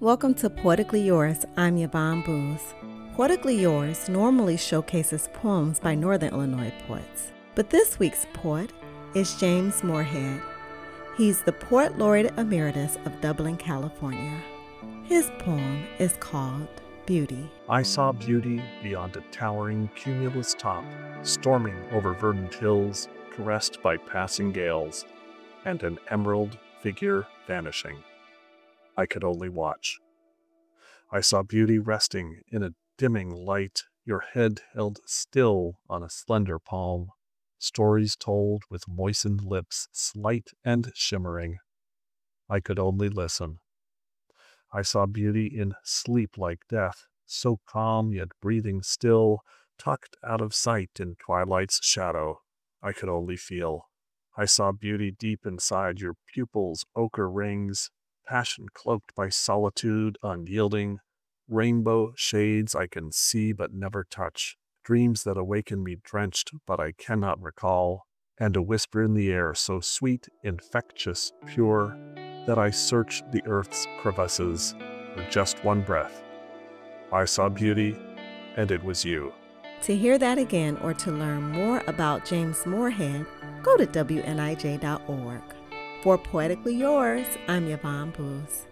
Welcome to Poetically Yours. I'm Yvonne Booz. Poetically Yours normally showcases poems by Northern Illinois poets, but this week's poet is James Morehead. He's the Poet Laureate Emeritus of Dublin, California. His poem is called Beauty. I saw beauty beyond a towering cumulus top, storming over verdant hills, caressed by passing gales, and an emerald figure vanishing. I could only watch. I saw beauty resting in a dimming light, your head held still on a slender palm, stories told with moistened lips, slight and shimmering. I could only listen. I saw beauty in sleep like death, so calm yet breathing still, tucked out of sight in twilight's shadow. I could only feel. I saw beauty deep inside your pupils' ochre rings, passion cloaked by solitude unyielding, rainbow shades I can see but never touch, dreams that awaken me drenched but I cannot recall, and a whisper in the air so sweet, infectious, pure, that I search the earth's crevices for just one breath. I saw beauty, and it was you. To hear that again or to learn more about James Morehead, go to WNIJ.org. For Poetically Yours, I'm Yvonne Booz.